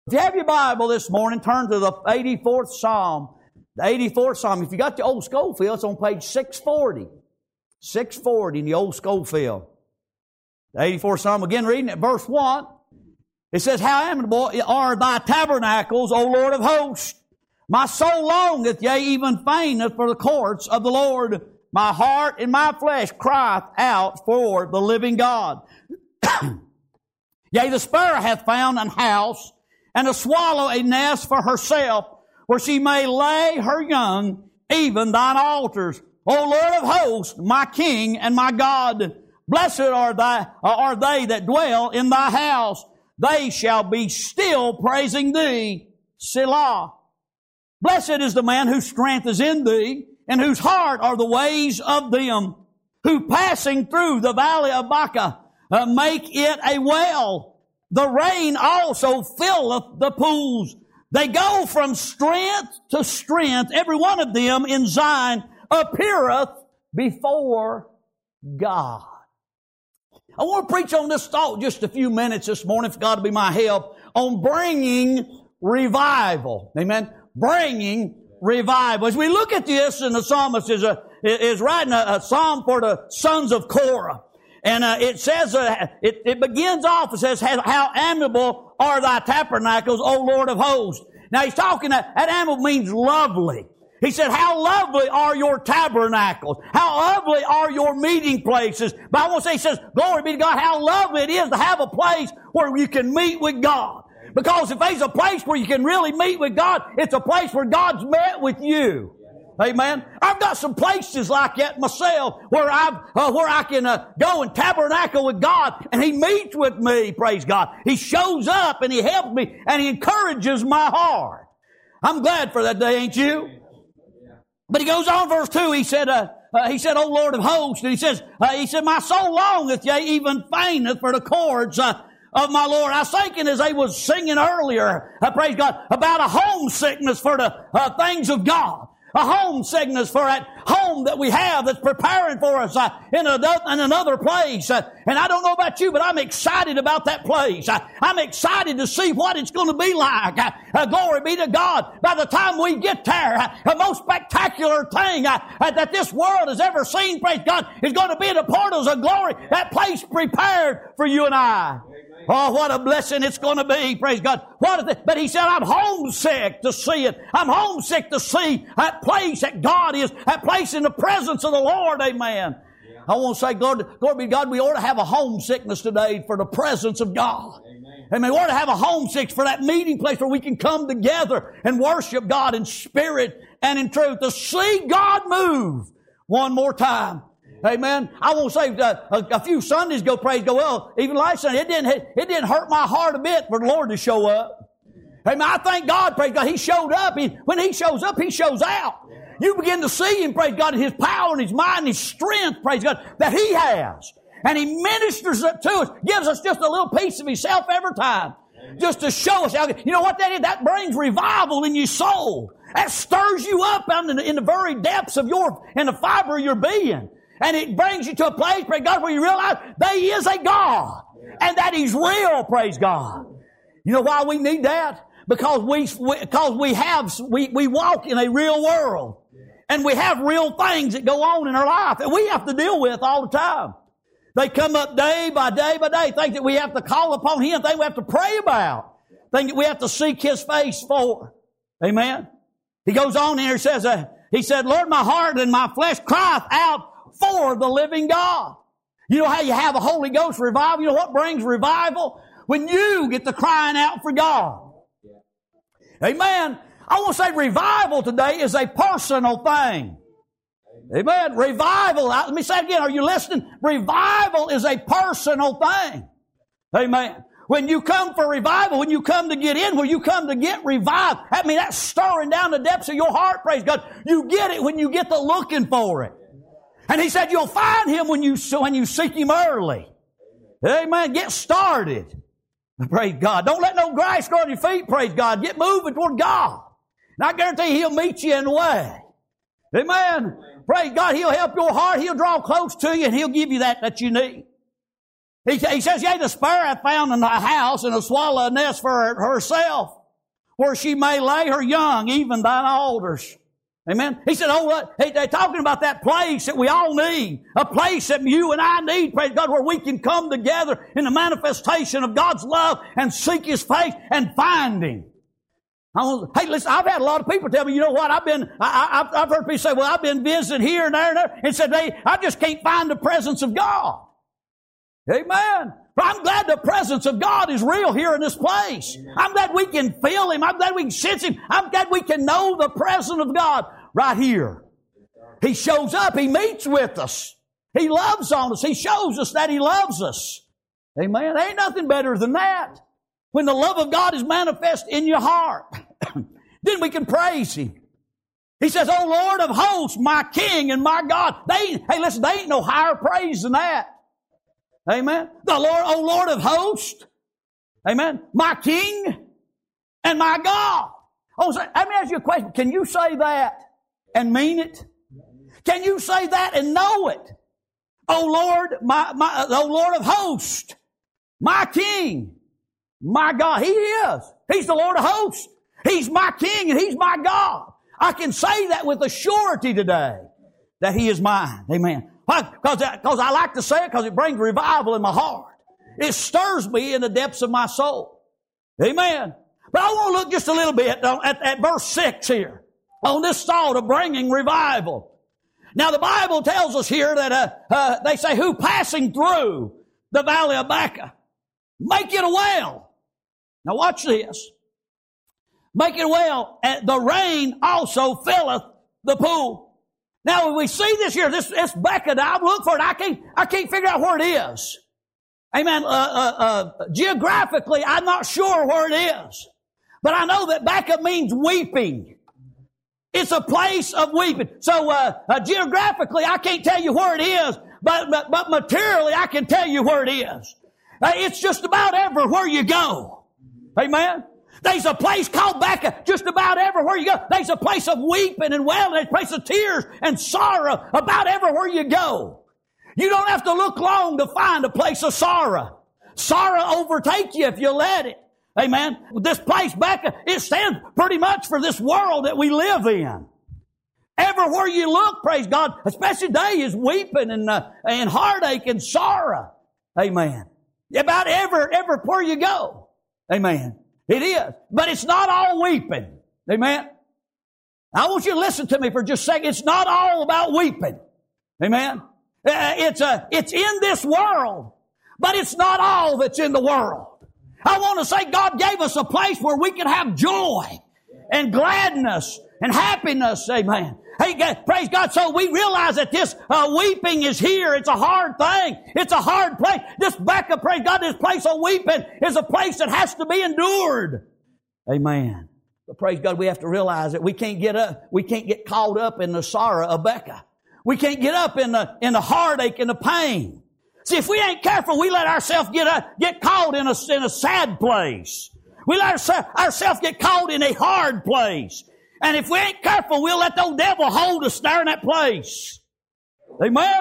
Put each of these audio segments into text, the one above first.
If you have your Bible this morning, turn to the 84th Psalm. The 84th Psalm. If you got the old Schofield, it's on page 640. 640 in the old Schofield. The 84th Psalm, again reading at verse 1. It says, How amiable are thy tabernacles, O Lord of hosts! My soul longeth, yea, even fainteth for the courts of the Lord. My heart and my flesh crieth out for the living God. Yea, the sparrow hath found an house, and the swallow a nest for herself, where she may lay her young, even thine altars. O Lord of hosts, my King and my God, blessed are they that dwell in thy house. They shall be still praising thee. Selah. Blessed is the man whose strength is in thee, and whose heart are the ways of them, who passing through the valley of Baca make it a well. The rain also filleth the pools. They go from strength to strength. Every one of them in Zion appeareth before God. I want to preach on this thought just a few minutes this morning, if God will be my help, on bringing revival. Amen. Bringing revival. As we look at this, and the psalmist is writing a psalm for the sons of Korah. And it says, it begins off, it says, How amiable are thy tabernacles, O Lord of hosts. Now he's talking, that amiable means lovely. He said, How lovely are your tabernacles. How lovely are your meeting places. But I want to say, he says, glory be to God, how lovely it is to have a place where you can meet with God. Because if there's a place where you can really meet with God, it's a place where God's met with you. Amen. I've got some places like that myself where I can go and tabernacle with God, and He meets with me. Praise God. He shows up and He helps me and He encourages my heart. I'm glad for that day, ain't you? But he goes on, verse 2. He said, O Lord of hosts, and he said, my soul longeth, yea, even fainteth for the cords of my Lord. I was thinking as they was singing earlier, praise God, about a homesickness for the things of God. A homesickness for that home that we have that's preparing for us in another place. And I don't know about you, but I'm excited about that place. I'm excited to see what it's going to be like. Glory be to God. By the time we get there, the most spectacular thing that this world has ever seen, praise God, is going to be the portals of glory. That place prepared for you and I. Oh, what a blessing it's going to be. Praise God. But he said, I'm homesick to see it. I'm homesick to see that place that God is, that place in the presence of the Lord. Amen. Yeah. I want to say, glory be to God, we ought to have a homesickness today for the presence of God. Amen. We ought to have a homesick for that meeting place where we can come together and worship God in spirit and in truth. To see God move one more time. Amen. I won't say a few Sundays ago, praise God. Well, even last Sunday, it didn't hurt my heart a bit for the Lord to show up. Amen. I thank God, praise God. He showed up. When He shows up, He shows out. You begin to see Him, praise God, in His power and His might and His strength, praise God, that He has. And He ministers it to us, gives us just a little piece of Himself every time. Just to show us. You know what that is? That brings revival in your soul. That stirs you up in the very depths of in the fiber of your being. And it brings you to a place, praise God, where you realize there is a God. And that He's real, praise God. You know why we need that? Because we walk in a real world. And we have real things that go on in our life that we have to deal with all the time. They come up day by day by day. Things that we have to call upon Him. Things we have to pray about. Things that we have to seek His face for. Amen. He goes on here and says, he said, Lord, my heart and my flesh crieth out for the living God. You know how you have a Holy Ghost revival? You know what brings revival? When you get to crying out for God. Amen. I want to say revival today is a personal thing. Amen. Revival, let me say it again. Are you listening? Revival is a personal thing. Amen. When you come for revival, when you come to get in, when you come to get revived, that's stirring down the depths of your heart, praise God. You get it when you get to looking for it. And He said you'll find Him when you seek Him early. Amen. Get started. Praise God. Don't let no grass grow on your feet, praise God. Get moving toward God. And I guarantee He'll meet you in the way. Amen. Praise God. He'll help your heart. He'll draw close to you and He'll give you that you need. He says, yea, the sparrow hath found in the house, and the swallow a nest for herself, where she may lay her young, even thine alders. Amen. He said, they're talking about that place that we all need. A place that you and I need, praise God, where we can come together in the manifestation of God's love and seek His face and find Him. Hey, listen, I've had a lot of people tell me, you know what, I've heard people say, well, I've been visiting here and there and there, and said, I just can't find the presence of God. Amen. But I'm glad the presence of God is real here in this place. I'm glad we can feel Him. I'm glad we can sense Him. I'm glad we can know the presence of God right here. He shows up. He meets with us. He loves on us. He shows us that He loves us. Amen. There ain't nothing better than that. When the love of God is manifest in your heart, then we can praise Him. He says, O Lord of hosts, my King and my God. Hey, listen, they ain't no higher praise than that. Amen. The Lord, O Lord of hosts. Amen. My King and my God. Oh, so let me ask you a question. Can you say that and mean it? Can you say that and know it? O Lord, O Lord of hosts, my King, my God. He is. He's the Lord of hosts. He's my King and He's my God. I can say that with a surety today that He is mine. Amen. Because I like to say it because it brings revival in my heart. It stirs me in the depths of my soul. Amen. But I want to look just a little bit at verse 6 here on this thought of bringing revival. Now the Bible tells us here that they say, who passing through the valley of Baca, make it a well. Now watch this. Make it a well. And the rain also filleth the pool. Now, when we see this here, this Baca, I've looked for it. I can't figure out where it is. Amen. Geographically, I'm not sure where it is. But I know that Baca means weeping. It's a place of weeping. So, geographically, I can't tell you where it is, but materially, I can tell you where it is. It's just about everywhere you go. Amen. There's a place called Baca just about everywhere you go. There's a place of weeping and wailing. There's a place of tears and sorrow about everywhere you go. You don't have to look long to find a place of sorrow. Sorrow overtake you if you let it. Amen. This place, Baca, it stands pretty much for this world that we live in. Everywhere you look, praise God, especially today, is weeping and heartache and sorrow. Amen. About everywhere you go. Amen. It is. But it's not all weeping. Amen. I want you to listen to me for just a second. It's not all about weeping. Amen. It's in this world, but it's not all that's in the world. I want to say God gave us a place where we can have joy and gladness and happiness. Amen. Hey, praise God. So we realize that this weeping is here. It's a hard thing. It's a hard place. This Baca, praise God, this place of weeping is a place that has to be endured. Amen. But praise God, we have to realize that we can't get caught up in the sorrow of Baca. We can't get up in the heartache and the pain. See, if we ain't careful, we let ourselves get caught in a sad place. We let ourselves get caught in a hard place. And if we ain't careful, we'll let the old devil hold us there in that place. Amen?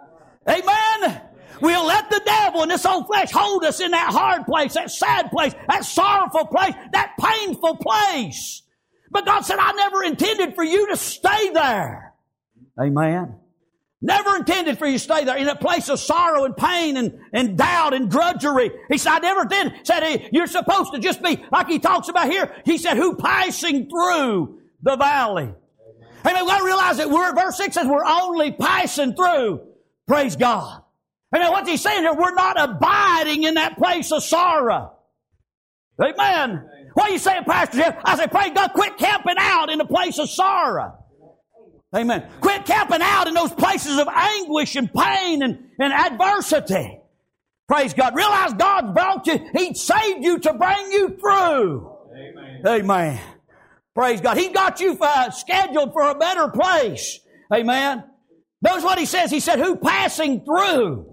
Amen? We'll let the devil in this old flesh hold us in that hard place, that sad place, that sorrowful place, that painful place. But God said, I never intended for you to stay there. Amen? Never intended for you to stay there in a place of sorrow and pain and doubt and drudgery. He said, I never did. He said, hey, you're supposed to just be, like he talks about here, he said, who passing through the valley. And we've got to realize that verse 6 says we're only passing through. Praise God. And then what's he saying here? We're not abiding in that place of sorrow. Amen. What are you saying, Pastor Jeff? I say, praise God, quit camping out in the place of sorrow. Amen. Quit camping out in those places of anguish and pain and adversity. Praise God. Realize God brought you. He saved you to bring you through. Amen. Amen. Praise God. He got you scheduled for a better place. Amen. Notice what he says. He said, who passing through?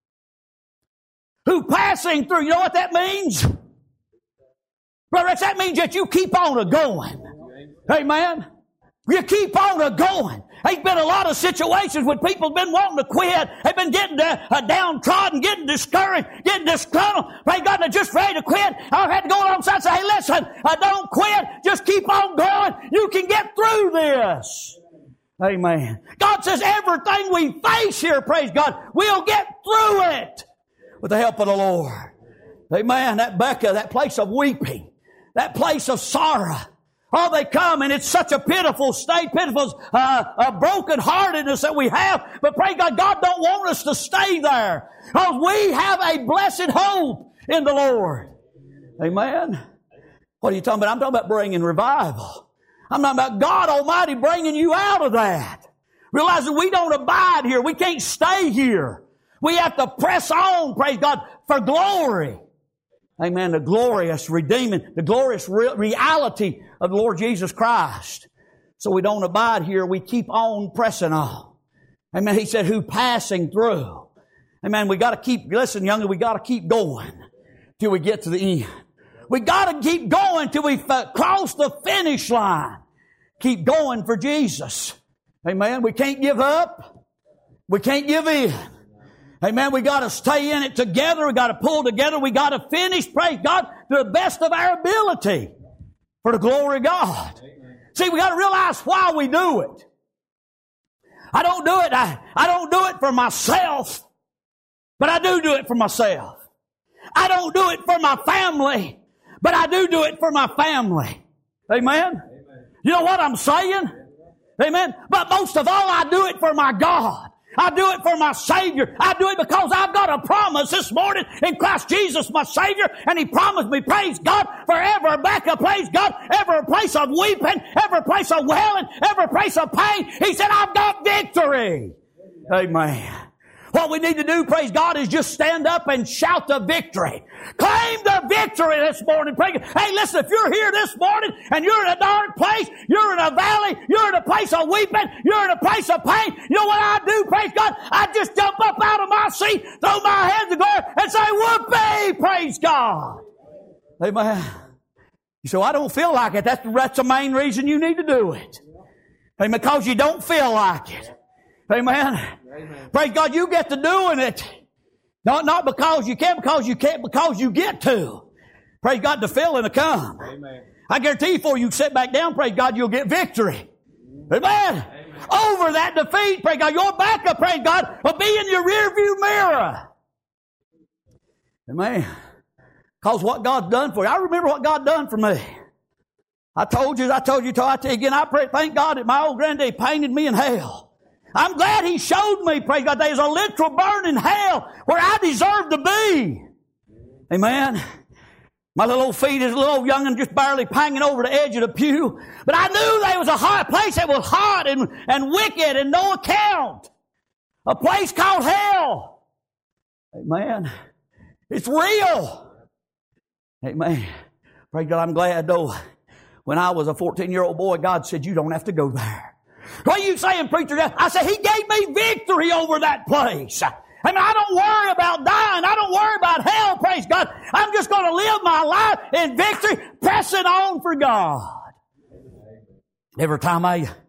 Who passing through? You know what that means? Brother, that means that you keep on a-going. Amen. You keep on a-going. There's been a lot of situations when people have been wanting to quit. They've been getting downtrodden, getting discouraged, getting disgruntled. Praise God, they're just ready to quit. I've had to go alongside and say, hey, listen, don't quit. Just keep on going. You can get through this. Amen. God says everything we face here, praise God, we'll get through it with the help of the Lord. Amen. That Becca, that place of weeping, that place of sorrow. Oh, they come and it's such a pitiful state, pitiful, brokenheartedness that we have. But pray God, God don't want us to stay there. Because we have a blessed hope in the Lord. Amen. What are you talking about? I'm talking about bringing revival. I'm talking about God Almighty bringing you out of that. Realizing we don't abide here. We can't stay here. We have to press on, praise God, for glory. Amen. The glorious redeeming, the glorious reality of the Lord Jesus Christ. So we don't abide here. We keep on pressing on. Amen. He said, who passing through. Amen. We got to keep, listen, younger, we got to keep going till we get to the end. We got to keep going till we cross the finish line. Keep going for Jesus. Amen. We can't give up. We can't give in. Amen. We got to stay in it together. We got to pull together. We got to finish, praise God, to the best of our ability for the glory of God. Amen. See, we got to realize why we do it. I don't do it. I don't do it for myself, but I do it for myself. I don't do it for my family, but I do it for my family. Amen. Amen. You know what I'm saying? Amen. But most of all, I do it for my God. I do it for my Savior. I do it because I've got a promise this morning in Christ Jesus, my Savior, and He promised me, praise God, forever back a praise God, every place of weeping, every place of wailing, every place of pain. He said, I've got victory. Amen. What we need to do, praise God, is just stand up and shout the victory. Claim the victory this morning. Hey, listen, if you're here this morning and you're in a dark place, you're in a valley, you're in a place of weeping, you're in a place of pain, you know what I do, praise God? I just jump up out of my seat, throw my hands to God, and say, whoopee, praise God. Amen. You say, well, I don't feel like it. That's the main reason you need to do it. Amen. Because you don't feel like it. Amen. Amen. Praise God, you get to doing it. Not because you can't, because you get to. Praise God, the feeling will come. Amen. I guarantee you, before you sit back down, praise God, you'll get victory. Amen. Amen. Over that defeat, praise God, your backup, praise God, will be in your rearview mirror. Amen. Because what God's done for you. I remember what God done for me. I told you again, I pray, thank God that my old granddaddy painted me in hell. I'm glad He showed me, praise God, there's a literal burning hell where I deserve to be. Amen. My little old feet is a little young and just barely hanging over the edge of the pew. But I knew there was a hot place that was hot and wicked and no account. A place called hell. Amen. It's real. Amen. Praise God, I'm glad though. When I was a 14-year-old boy, God said, you don't have to go there. What are you saying, preacher? I said, He gave me victory over that place. I mean, I don't worry about dying. I don't worry about hell, praise God. I'm just going to live my life in victory, pressing on for God. Every time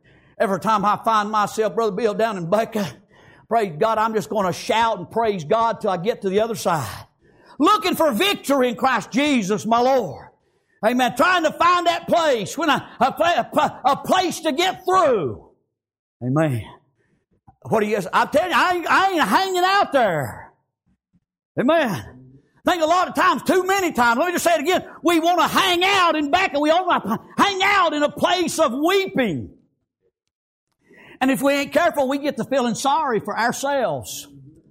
I find myself, Brother Bill, down in Becca, praise God, I'm just going to shout and praise God till I get to the other side. Looking for victory in Christ Jesus, my Lord. Amen. Trying to find that place, when a place to get through. Amen. What do you? I tell you, I ain't hanging out there. Amen. I think a lot of times, too many times, let me just say it again, we want to hang out in Becca. We want to hang out in a place of weeping. And if we ain't careful, we get to feeling sorry for ourselves.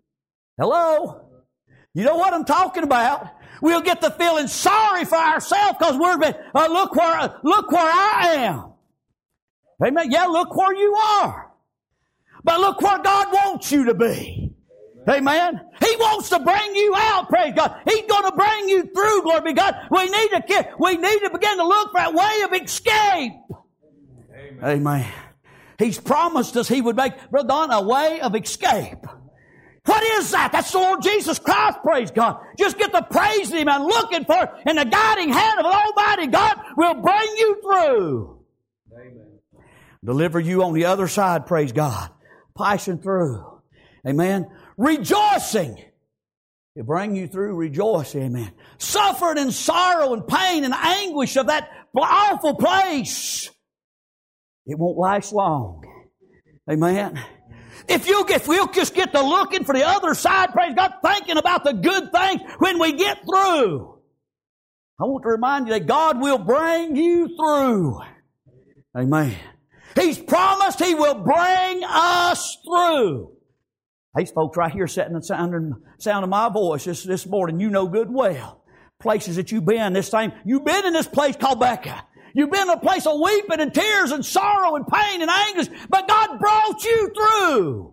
Hello? You know what I'm talking about? We'll get to feeling sorry for ourselves because look where I am. Amen. Yeah, look where you are. But look where God wants you to be. Amen. He wants to bring you out, praise God. He's going to bring you through, glory be God. We need to begin to look for that way of escape. Amen. Amen. He's promised us He would make, Brother Don, a way of escape. What is that? That's the Lord Jesus Christ, praise God. Just get to praising Him and looking for it, and the guiding hand of the Almighty God will bring you through. Amen. Deliver you on the other side, praise God. Passing through. Amen. Rejoicing. He'll bring you through rejoicing. Amen. Suffered in sorrow and pain and anguish of that awful place. It won't last long. Amen. If we'll just get to looking for the other side, praise God, thinking about the good things when we get through. I want to remind you that God will bring you through. Amen. He's promised He will bring us through. These folks right here sitting under the sound of my voice this morning, you know good well. Places that you've been, you've been in this place called Becca. You've been in a place of weeping and tears and sorrow and pain and anguish, but God brought you through.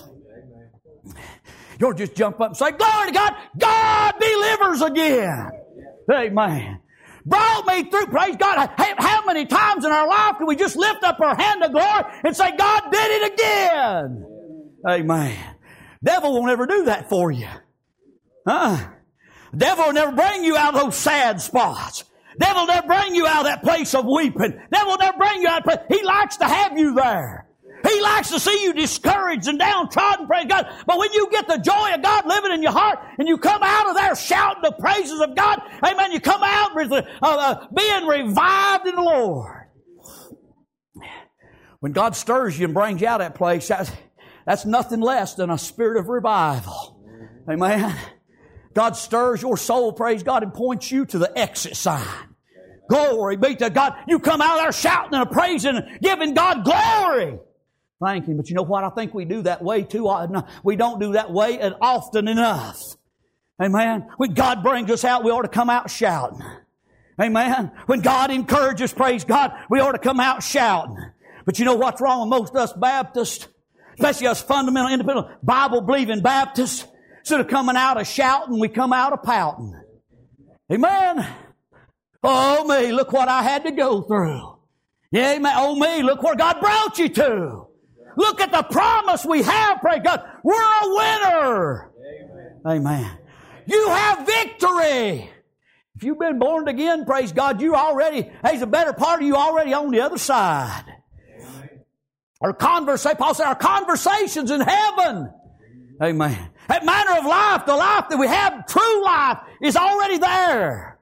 You'll just jump up and say, glory to God, God delivers again. Amen. Brought me through, praise God. How many times in our life can we just lift up our hand of glory and say, God did it again? Amen. Devil won't ever do that for you. Devil will never bring you out of those sad spots. Devil will never bring you out of that place of weeping. Devil will never bring you out of that place. He likes to have you there. He likes to see you discouraged and downtrodden, praise God. But when you get the joy of God living in your heart and you come out of there shouting the praises of God, amen, you come out with being revived in the Lord. When God stirs you and brings you out of that place, that's nothing less than a spirit of revival. Amen. God stirs your soul, praise God, and points you to the exit sign. Glory be to God. You come out there shouting and praising and giving God glory. Thank Him. But you know what? I think we do that way too often. We don't do that way often enough. Amen. When God brings us out, we ought to come out shouting. Amen. When God encourages, praise God, we ought to come out shouting. But you know what's wrong with most of us Baptists? Especially us fundamental, independent, Bible-believing Baptists. Instead of coming out of shouting, we come out of pouting. Amen. Oh me, look what I had to go through. Yeah, amen. Oh me, look where God brought you to. Look at the promise we have, praise God. We're a winner. Amen. You have victory. If you've been born again, praise God, there's a better part of you already on the other side. Paul said, our conversations in heaven. Amen. That manner of life, the life that we have, true life, is already there.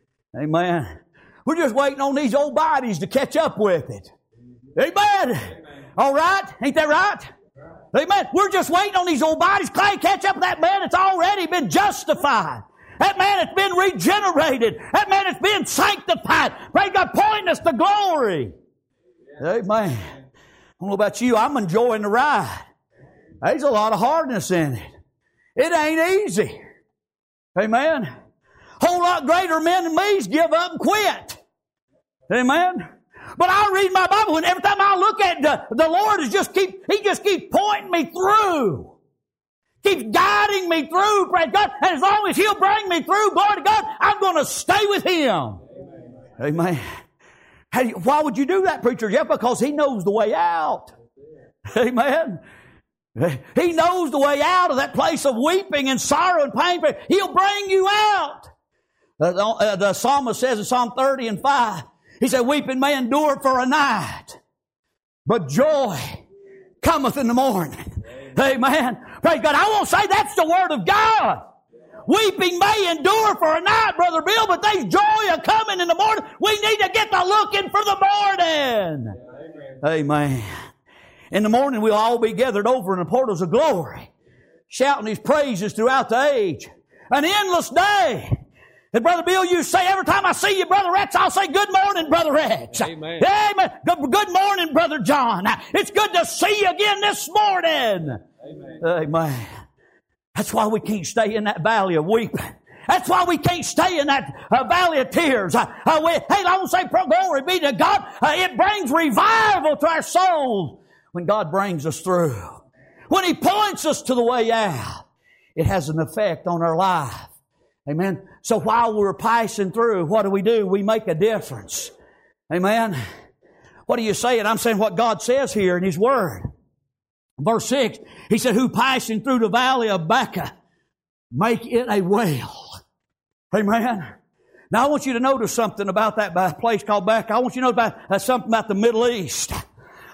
Amen. We're just waiting on these old bodies to catch up with it. Amen. All right? Ain't that right? Amen. We're just waiting on these old bodies. Clay, catch up with that man that's already been justified. That man that's been regenerated. That man that's been sanctified. Praise God, pointing us to glory. Amen. I don't know about you. I'm enjoying the ride. There's a lot of hardness in it. It ain't easy. Amen. A whole lot greater men than me's give up and quit. Amen. But I read my Bible and every time I look at the Lord He just keeps pointing me through. Keeps guiding me through, praise God. And as long as He'll bring me through, glory to God, I'm going to stay with Him. Amen. Hey, why would you do that, preacher? Yeah, because He knows the way out. Amen. He knows the way out of that place of weeping and sorrow and pain. He'll bring you out. The psalmist says in Psalm 30 and 5, he said, weeping may endure for a night, but joy cometh in the morning. Amen. Praise God. I won't say that's the Word of God. Weeping may endure for a night, Brother Bill, but there's joy a coming in the morning. We need to get to looking for the morning. Amen. In the morning we'll all be gathered over in the portals of glory, shouting His praises throughout the age. An endless day. And Brother Bill, you say, every time I see you, Brother Rex, I'll say, good morning, Brother Rex. Amen. Amen. Good morning, Brother John. It's good to see you again this morning. Amen. Amen. That's why we can't stay in that valley of weeping. That's why we can't stay in that valley of tears. Hey, I won't say glory be to God. It brings revival to our souls when God brings us through. When He points us to the way out, it has an effect on our life. Amen. So while we're passing through, what do? We make a difference. Amen. What are you saying? I'm saying what God says here in His Word. Verse 6, He said, who passing through the valley of Baca, make it a well. Amen. Now I want you to notice something about that place called Baca. I want you to know about something about the Middle East.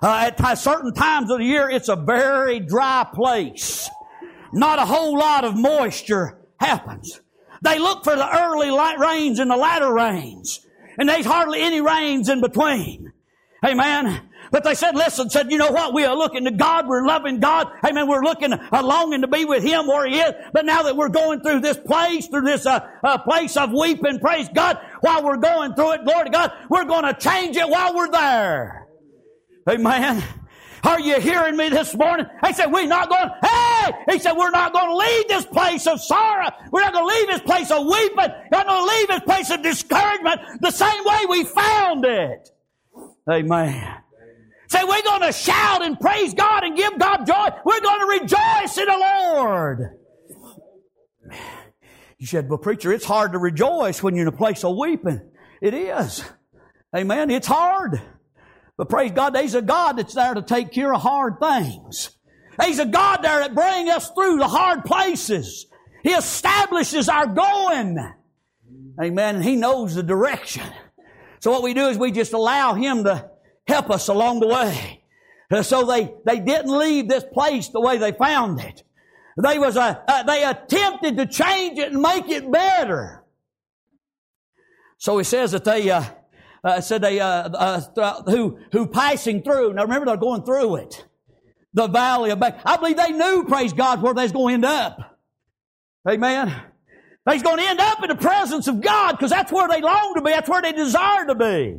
At certain times of the year, it's a very dry place. Not a whole lot of moisture happens. They look for the early light rains and the latter rains. And there's hardly any rains in between. Amen. But they said, you know what? We are looking to God. We're loving God. Amen. We're longing to be with Him where He is. But now that we're going through this place, place of weeping, praise God, while we're going through it, glory to God, we're going to change it while we're there. Amen. Are you hearing me this morning? He said, we're not going to leave this place of sorrow. We're not going to leave this place of weeping. We're not going to leave this place of discouragement the same way we found it. Amen. Say, we're going to shout and praise God and give God joy. We're going to rejoice in the Lord. You said, well, preacher, it's hard to rejoice when you're in a place of weeping. It is. Amen. It's hard. But praise God, there's a God that's there to take care of hard things. There's a God there that brings us through the hard places. He establishes our going. Amen. And He knows the direction. So what we do is we just allow Him to help us along the way. So they didn't leave this place the way they found it. They attempted to change it and make it better. So He says that who passing through. Now remember, they're going through it. The valley of Baca. I believe they knew, praise God, where they was going to end up. Amen. They's going to end up in the presence of God because that's where they long to be. That's where they desire to be.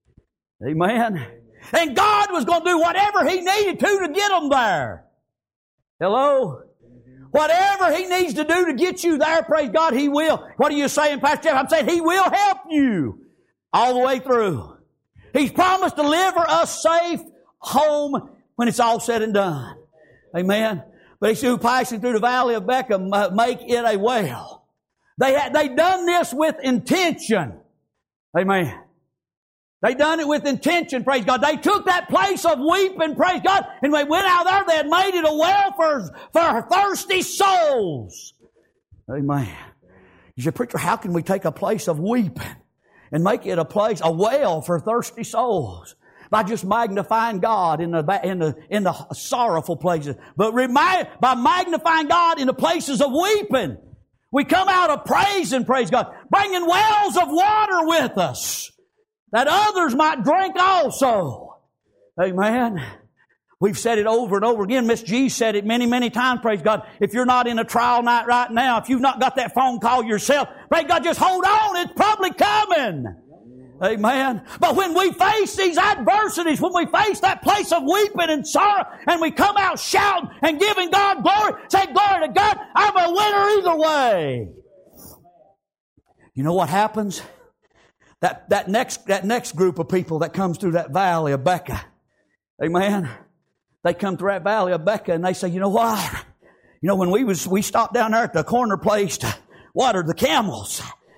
Amen. And God was going to do whatever He needed to get them there. Hello? Whatever He needs to do to get you there, praise God, He will. What are you saying, Pastor Jeff? I'm saying He will help you all the way through. He's promised to deliver us safe home when it's all said and done. Amen. But He said, who passing through the valley of Baca, make it a well. They done this with intention. Amen. They done it with intention, praise God. They took that place of weeping, praise God, and they went out there, they had made it a well for thirsty souls. Amen. You said, preacher, how can we take a place of weeping and make it a well for thirsty souls? By just magnifying God in the sorrowful places. But by magnifying God in the places of weeping, we come out of praising, praise God, bringing wells of water with us, that others might drink also. Amen. We've said it over and over again. Miss G said it many, many times, praise God. If you're not in a trial night right now, if you've not got that phone call yourself, praise God, just hold on. It's probably coming. Amen. But when we face these adversities, when we face that place of weeping and sorrow, and we come out shouting and giving God glory, say, glory to God, I'm a winner either way. You know what happens? That next group of people that comes through that valley of Baca, amen, they come through that valley of Baca and they say, you know what? You know, when we stopped down there at the corner place to water the camels,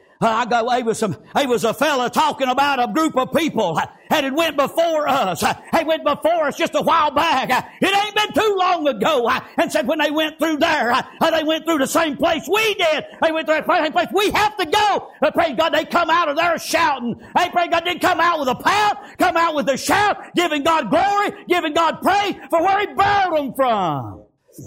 there was a fella talking about a group of people that had went before us. They went before us just a while back. It ain't been too long ago. And said when they went through there, they went through the same place we did. They went through the same place we have to go. Praise God, they come out of there shouting. Hey, praise God, didn't come out with a pout, come out with a shout, giving God glory, giving God praise for where He brought them from.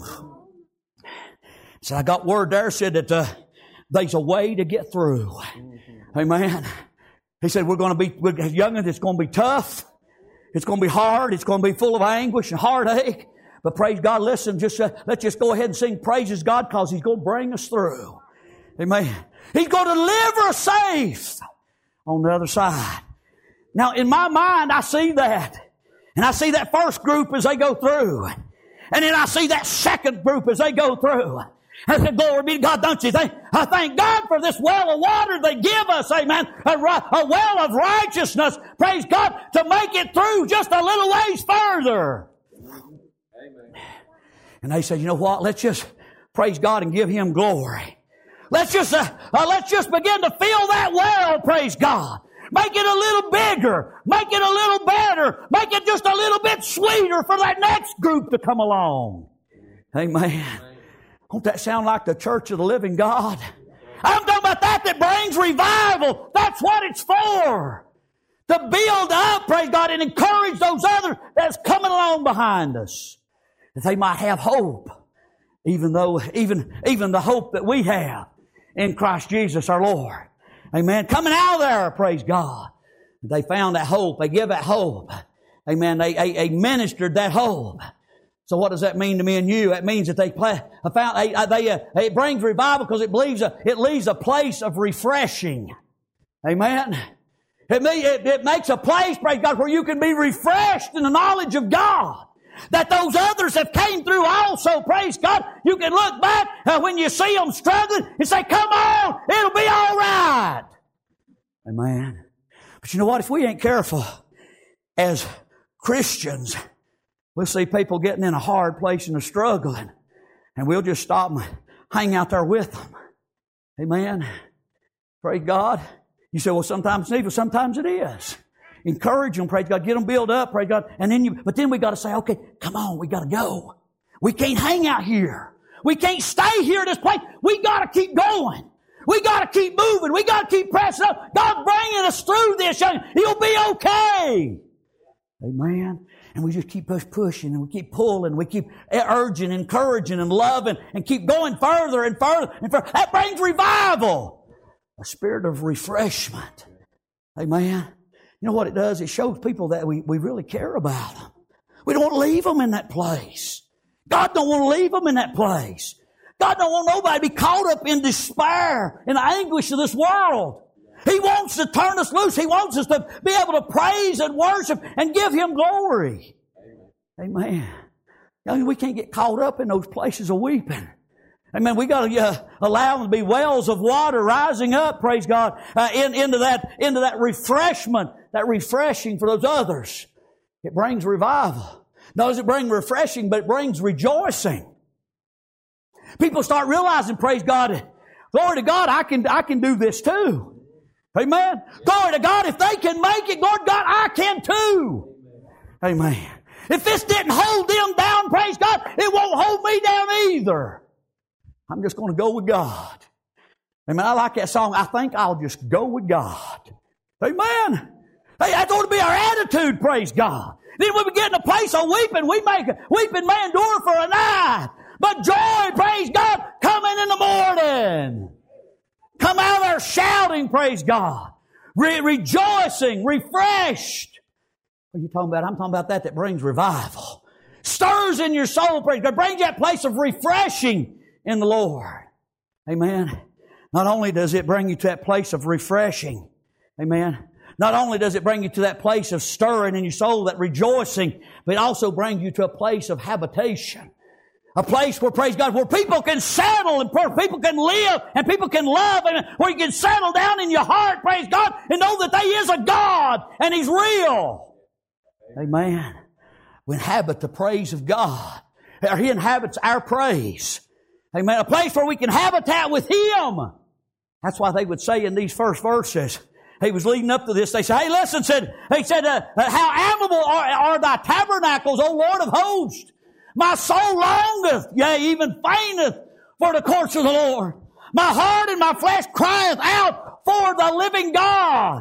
So I got word there, said that there's a way to get through. Amen. He said, we're young, it's going to be tough. It's going to be hard. It's going to be full of anguish and heartache. But praise God, listen, let's just go ahead and sing praises God because He's going to bring us through. Amen. He's going to deliver us safe on the other side. Now, in my mind, I see that. And I see that first group as they go through. And then I see that second group as they go through. I said, glory be to God, don't you think? I thank God for this well of water they give us, amen. A well of righteousness, praise God, to make it through just a little ways further. Amen. And they said, you know what? Let's just praise God and give Him glory. Let's just begin to fill that well, praise God. Make it a little bigger. Make it a little better. Make it just a little bit sweeter for that next group to come along. Amen. Won't that sound like the church of the living God? I'm talking about that brings revival. That's what it's for. to build up, praise God, and encourage those others that's coming along behind us, that they might have hope, even the hope that we have in Christ Jesus our Lord. Amen. Coming out of there, praise God. They found that hope. They give that hope. Amen. They ministered that hope. So what does that mean to me and you? It means that it brings revival because it leaves a place of refreshing. Amen. It makes a place, praise God, where you can be refreshed in the knowledge of God. That those others have came through also, praise God. You can look back when you see them struggling and say, come on, it'll be all right. Amen. But you know what? If we ain't careful as Christians, we'll see people getting in a hard place and they're struggling, and we'll just stop and hang out there with them. Amen. Praise God. You say, well, sometimes it's evil, sometimes it is. Encourage them, praise God. Get them built up, praise God. But then we got to say, okay, come on, we got to go. We can't hang out here. We can't stay here at this place. We got to keep going. We got to keep moving. We got to keep pressing up. God's bringing us through this. He'll be okay. Amen. And we just keep pushing and we keep pulling. We keep urging, encouraging, and loving, and keep going further and further and further. That brings revival. A spirit of refreshment. Amen. You know what it does? It shows people that we really care about them. We don't want to leave them in that place. God don't want to leave them in that place. God don't want nobody to be caught up in despair and the anguish of this world. He wants to turn us loose. He wants us to be able to praise and worship and give Him glory. Amen. We can't get caught up in those places of weeping. Amen. We got to allow them to be wells of water rising up, praise God, into that refreshment, that refreshing for those others. It brings revival. Not does it bring refreshing, but it brings rejoicing. People start realizing, praise God, glory to God, I can do this too. Amen. Glory to God, if they can make it, Lord God, I can too. Amen. If this didn't hold them down, praise God, it won't hold me down either. I'm just going to go with God. Amen. I like that song. I think I'll just go with God. Amen. Hey, that's ought to be our attitude, praise God. Then when we get in a place of weeping, weeping may endure for a night. But joy, praise God, coming in the morning. Come out there shouting, praise God. Rejoicing, refreshed. What are you talking about? I'm talking about that brings revival. Stirs in your soul, praise God. Brings you that place of refreshing in the Lord. Amen. Not only does it bring you to that place of refreshing. Amen. Not only does it bring you to that place of stirring in your soul, that rejoicing, but it also brings you to a place of habitation. A place where, praise God, where people can settle and people can live and people can love, and where you can settle down in your heart, praise God, and know that there is a God and He's real. Amen. We inhabit the praise of God. He inhabits our praise. Amen. A place where we can habitat with Him. That's why they would say in these first verses, he was leading up to this, they said, hey, listen, he said, how admirable are thy tabernacles, O Lord of hosts. My soul longeth, yea, even fainteth for the courts of the Lord. My heart and my flesh crieth out for the living God.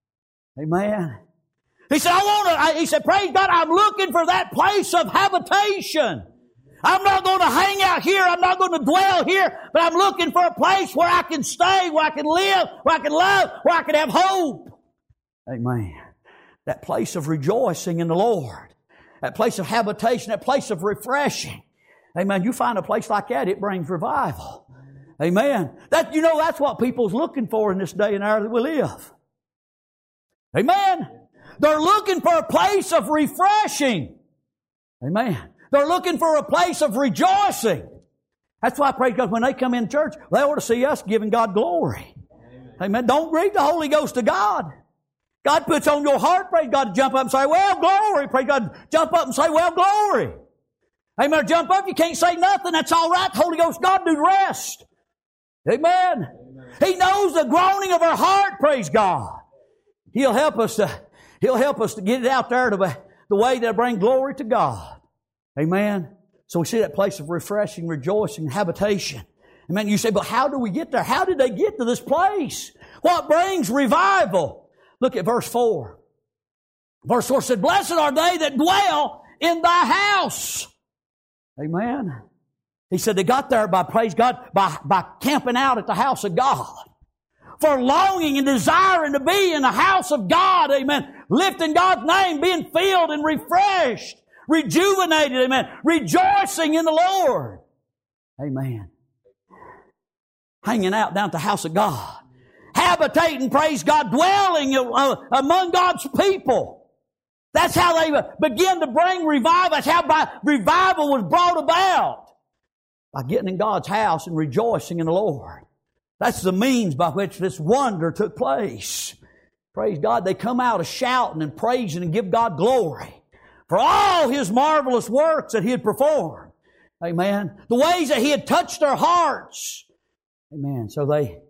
Amen. He said, he said, praise God, I'm looking for that place of habitation. I'm not going to hang out here. I'm not going to dwell here, but I'm looking for a place where I can stay, where I can live, where I can love, where I can have hope. Amen. That place of rejoicing in the Lord. That place of habitation, that place of refreshing. Amen. You find a place like that, it brings revival. Amen. That's what people's looking for in this day and hour that we live. Amen. They're looking for a place of refreshing. Amen. They're looking for a place of rejoicing. That's why I pray, because when they come in church, they ought to see us giving God glory. Amen. Don't grieve the Holy Ghost to God. God puts on your heart, praise God, to jump up and say, well, glory. Praise God, jump up and say, well, glory. Amen. Jump up, you can't say nothing. That's all right. The Holy Ghost, God do the rest. Amen. He knows the groaning of our heart, praise God. He'll help us to get it out there to the way that brings glory to God. Amen. So we see that place of refreshing, rejoicing, habitation. Amen. You say, but how do we get there? How did they get to this place? What brings revival? Look at verse 4. Verse 4 said, blessed are they that dwell in thy house. Amen. He said they got there by, praise God, by camping out at the house of God. For longing and desiring to be in the house of God. Amen. Lifting God's name, being filled and refreshed, rejuvenated. Amen. Rejoicing in the Lord. Amen. Hanging out down at the house of God. Habitating, praise God, dwelling among God's people. That's how they begin to bring revival. That's how revival was brought about. By getting in God's house and rejoicing in the Lord. That's the means by which this wonder took place. Praise God. They come out of shouting and praising and give God glory for all His marvelous works that He had performed. Amen. The ways that He had touched their hearts. Amen. So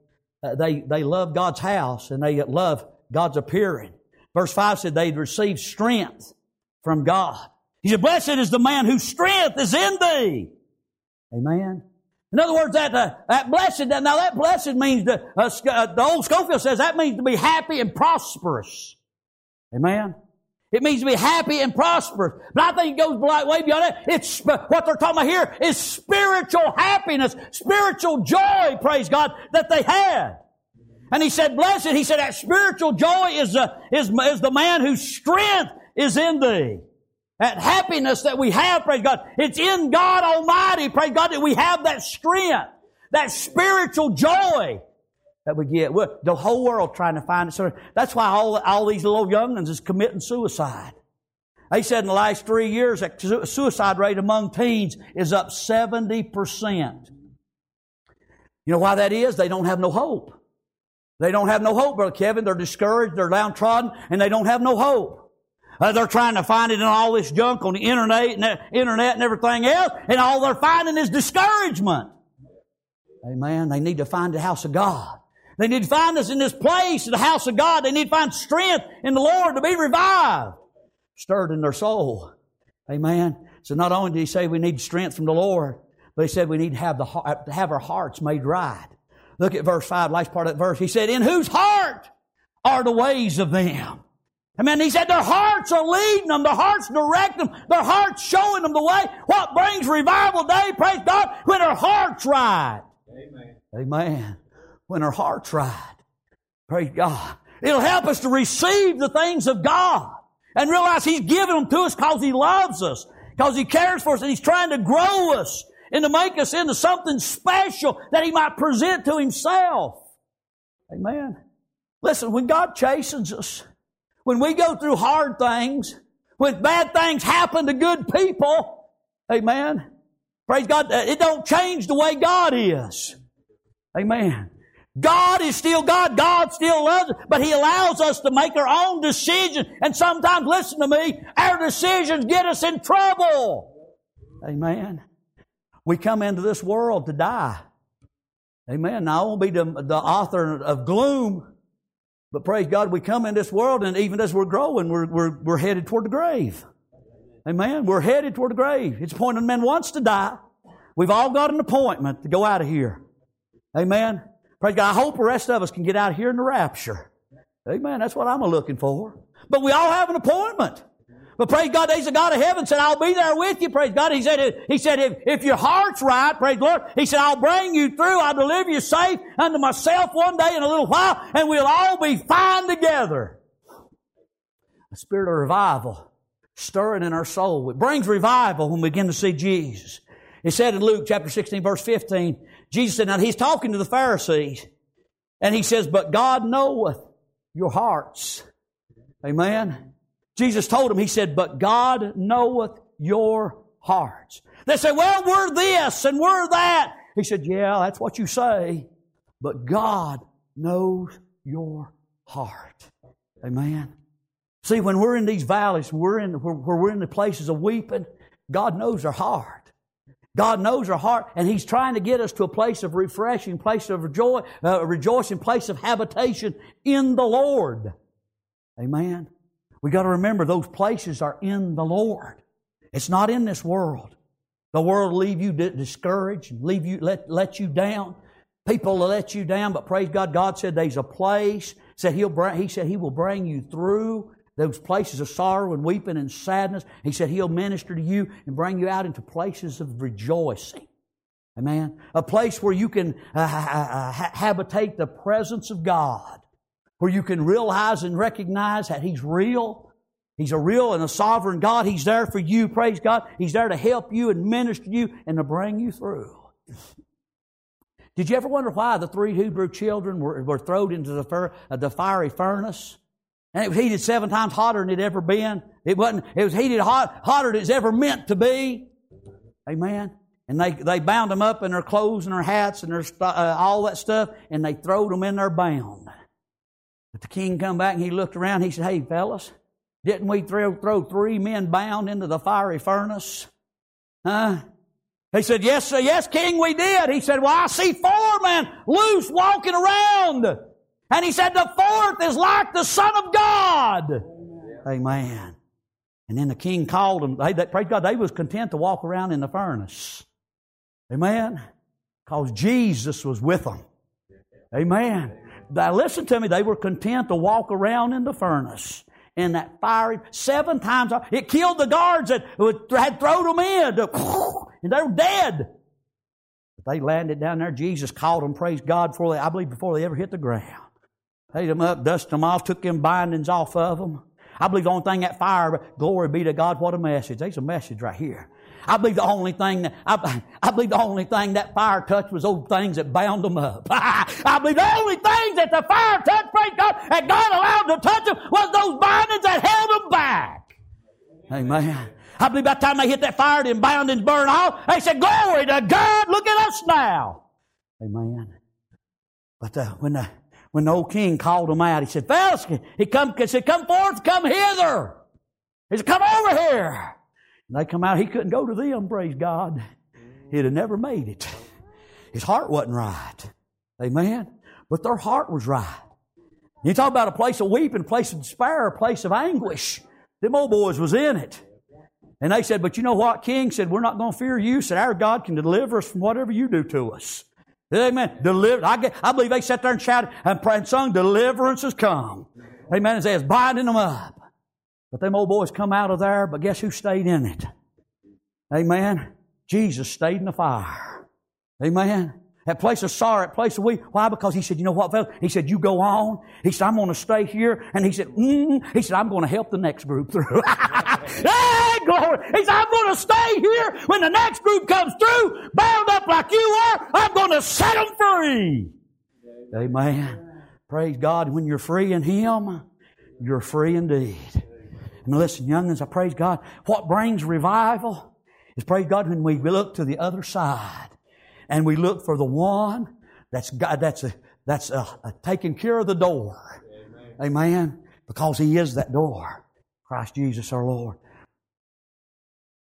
they love God's house and they love God's appearing. Verse 5 said they'd received strength from God. He said, blessed is the man whose strength is in thee. Amen. In other words, that blessed means, the old Scofield says that means to be happy and prosperous. Amen. It means to be happy and prosperous. But I think it goes way beyond that. It's, what they're talking about here is spiritual happiness, spiritual joy, praise God, that they had. And he said, blessed, he said that spiritual joy is the man whose strength is in thee. That happiness that we have, praise God, it's in God Almighty, praise God, that we have that strength, that spiritual joy that we get. The whole world trying to find it. So that's why all these little young'uns is committing suicide. They said in the last 3 years that suicide rate among teens is up 70%. You know why that is? They don't have no hope. They don't have no hope, Brother Kevin. They're discouraged, they're downtrodden, and they don't have no hope. They're trying to find it in all this junk on the internet and everything else, and all they're finding is discouragement. Amen. They need to find the house of God. They need to find us in this place, the house of God. They need to find strength in the Lord to be revived, stirred in their soul. Amen. So not only did He say we need strength from the Lord, but He said we need to have our hearts made right. Look at verse 5, last part of that verse. He said, in whose heart are the ways of them? Amen. He said their hearts are leading them. Their hearts direct them. Their hearts showing them the way. What brings revival day, praise God, when our heart's right. Amen. Amen. When our heart's right. Praise God. It'll help us to receive the things of God and realize He's given them to us because He loves us, because He cares for us, and He's trying to grow us and to make us into something special that He might present to Himself. Amen. Listen, when God chastens us, when we go through hard things, when bad things happen to good people, amen, praise God, it don't change the way God is. Amen. God is still God. God still loves us, but He allows us to make our own decisions. And sometimes, listen to me, our decisions get us in trouble. Amen. We come into this world to die. Amen. Now, I won't be the author of gloom, but praise God, we come in this world, and even as we're growing, we're headed toward the grave. Amen. We're headed toward the grave. It's appointed man wants to die. We've all got an appointment to go out of here. Amen. Praise God. I hope the rest of us can get out of here in the rapture. Amen. That's what I'm looking for. But we all have an appointment. But praise God, He's the God of heaven, said, I'll be there with you, praise God. He said, if your heart's right, praise the Lord, He said, I'll bring you through, I'll deliver you safe unto myself one day in a little while, and we'll all be fine together. A spirit of revival stirring in our soul. It brings revival when we begin to see Jesus. It said in Luke chapter 16, verse 15, Jesus said, now He's talking to the Pharisees, and He says, but God knoweth your hearts. Amen. Jesus told him, He said, but God knoweth your hearts. They say, well, we're this and we're that. He said, yeah, that's what you say, but God knows your heart. Amen. See, when we're in these valleys, where we're in the places of weeping, God knows our heart. God knows our heart, and He's trying to get us to a place of refreshing, place of joy, rejoicing, place of habitation in the Lord. Amen. We got to remember those places are in the Lord. It's not in this world. The world will leave you discouraged, leave you let you down. People will let you down, but praise God, God said there's a place. He said He will bring you through those places of sorrow and weeping and sadness. He said He'll minister to you and bring you out into places of rejoicing. Amen. A place where you can habitate the presence of God, where you can realize and recognize that He's real. He's a real and a sovereign God. He's there for you, praise God. He's there to help you and minister to you and to bring you through. Did you ever wonder why the 3 Hebrew children were thrown into the fiery furnace? And it was heated 7 times hotter than it ever been. It was heated hotter than it's ever meant to be. Amen. And they bound them up in their clothes and their hats and their all that stuff, and they throwed them in there bound. But the king come back and he looked around. He said, "Hey, fellas, didn't we throw 3 men bound into the fiery furnace?" He said, "Yes, sir, yes, king, we did." He said, "Well, I see 4 men loose walking around." And he said, "The 4th is like the Son of God." Amen. And then the king called them. Praise God, they was content to walk around in the furnace. Amen. Because Jesus was with them. Amen. Now listen to me. They were content to walk around in the furnace. In that fiery, 7 times. It killed the guards that had thrown them in. And they were dead. But they landed down there. Jesus called them, praise God, before they ever hit the ground. Paid them up, dusted them off, took them bindings off of them. I believe the only thing that fire, glory be to God, what a message. There's a message right here. I believe the only thing that fire touched was those things that bound them up. I believe the only things that the fire touched, praise God, that God allowed to touch them was those bindings that held them back. Amen. I believe by the time they hit that fire, them bindings burned off. They said, "Glory to God, look at us now." Amen. But when the old king called them out, he said, "Fellas," he said, "Come forth, come hither." He said, "Come over here." And they come out. He couldn't go to them, praise God. He'd have never made it. His heart wasn't right. Amen. But their heart was right. You talk about a place of weeping, a place of despair, a place of anguish. Them old boys was in it. And they said, "But you know what, King?" Said, "We're not going to fear you." Said, "Our God can deliver us from whatever you do to us." Amen. I believe they sat there and shouted and sung, "Deliverance has come." Amen. And they was binding them up. But them old boys come out of there, but guess who stayed in it? Amen. Jesus stayed in the fire. Amen. That place of sorrow, that place of weep. Why? Because He said, "You know what, fellas?" He said, "You go on." He said, "I'm going to stay here." And He said, He said, "I'm going to help the next group through." Hey, glory. He said, "I'm going to stay here. When the next group comes through, bound up like you are, I'm going to set them free." Amen. Praise God. When you're free in Him, you're free indeed. And listen, young'uns, I praise God. What brings revival is, praise God, when we look to the other side and we look for the one that's God, that's taking care of the door. Amen. Because He is that door. Christ Jesus our Lord.